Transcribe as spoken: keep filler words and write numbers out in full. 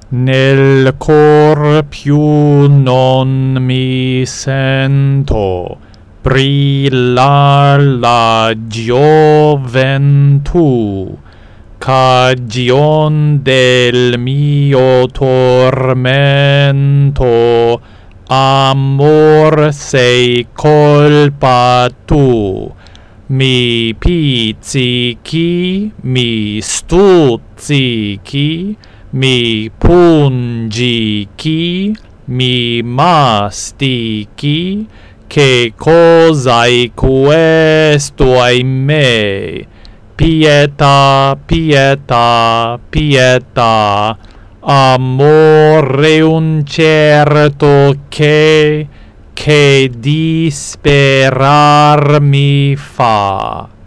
Nel cor più non mi sento brillar la gioventù, cagion del mio tormento. Amor, sei colpa tu. Mi pizzichi, mi stuzzichi, mi pungichi, mi mastichi. Che cos'hai questo, ahimè? Pietà, pietà, pietà, amore un certo che, che disperar mi fa.